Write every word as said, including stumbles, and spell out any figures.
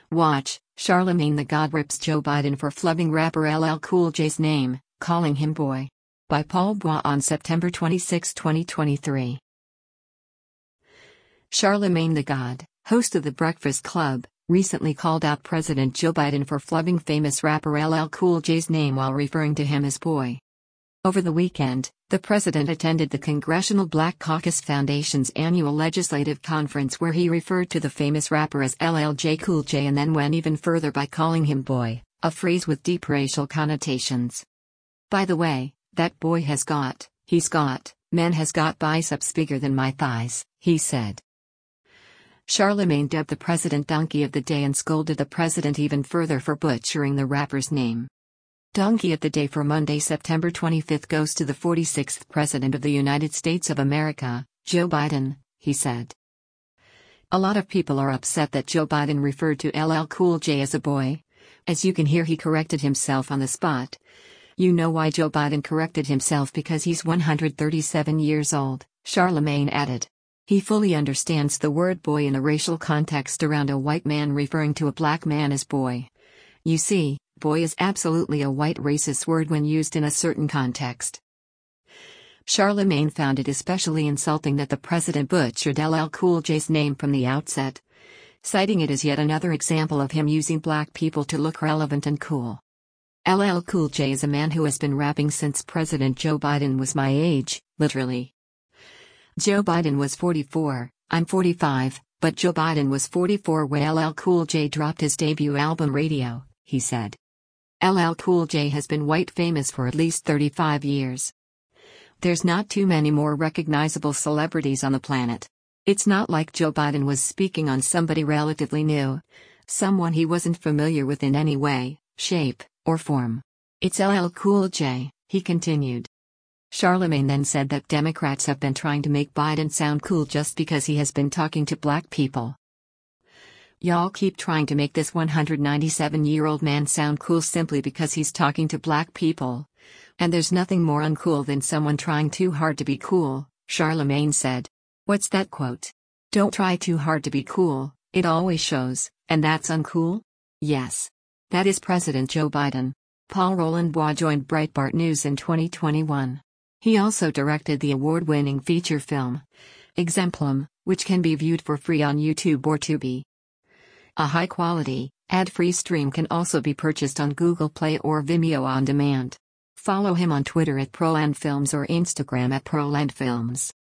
Watch, Charlemagne the God rips Joe Biden for flubbing rapper L L Cool J's name, calling him boy. By Paul Bois on September twenty-sixth, twenty twenty-three. Charlemagne the God, host of The Breakfast Club, recently called out President Joe Biden for flubbing famous rapper L L Cool J's name while referring to him as boy. Over the weekend, the president attended the Congressional Black Caucus Foundation's annual legislative conference where he referred to the famous rapper as L L J Cool J and then went even further by calling him boy, a phrase with deep racial connotations. By the way, that boy has got, he's got, man has got biceps bigger than my thighs, he said. Charlemagne dubbed the president Donkey of the Day and scolded the president even further for butchering the rapper's name. Donkey of the Day for Monday, September twenty-fifth goes to the forty-sixth President of the United States of America, Joe Biden, he said. A lot of people are upset that Joe Biden referred to L L Cool J as a boy. As you can hear, he corrected himself on the spot. You know why Joe Biden corrected himself? Because he's one hundred thirty-seven years old, Charlemagne added. He fully understands the word boy in a racial context around a white man referring to a black man as boy. You see, boy is absolutely a white racist word when used in a certain context. Charlemagne found it especially insulting that the president butchered L L Cool J's name from the outset, citing it as yet another example of him using black people to look relevant and cool. L L Cool J is a man who has been rapping since President Joe Biden was my age, literally. Joe Biden was forty-four, I'm forty-five, but Joe Biden was forty-four when L L Cool J dropped his debut album Radio, he said. L L Cool J has been white famous for at least thirty-five years. There's not too many more recognizable celebrities on the planet. It's not like Joe Biden was speaking on somebody relatively new, someone he wasn't familiar with in any way, shape, or form. It's L L Cool J, he continued. Charlemagne then said that Democrats have been trying to make Biden sound cool just because he has been talking to black people. Y'all keep trying to make this one hundred ninety-seven-year-old man sound cool simply because he's talking to black people. And there's nothing more uncool than someone trying too hard to be cool, Charlemagne said. What's that quote? Don't try too hard to be cool, it always shows, and that's uncool? Yes. That is President Joe Biden. Paul Roland Bois joined Breitbart News in twenty twenty-one. He also directed the award-winning feature film, Exemplum, which can be viewed for free on YouTube or Tubi. A high-quality, ad-free stream can also be purchased on Google Play or Vimeo on demand. Follow him on Twitter at ProlandFilms or Instagram at ProlandFilms.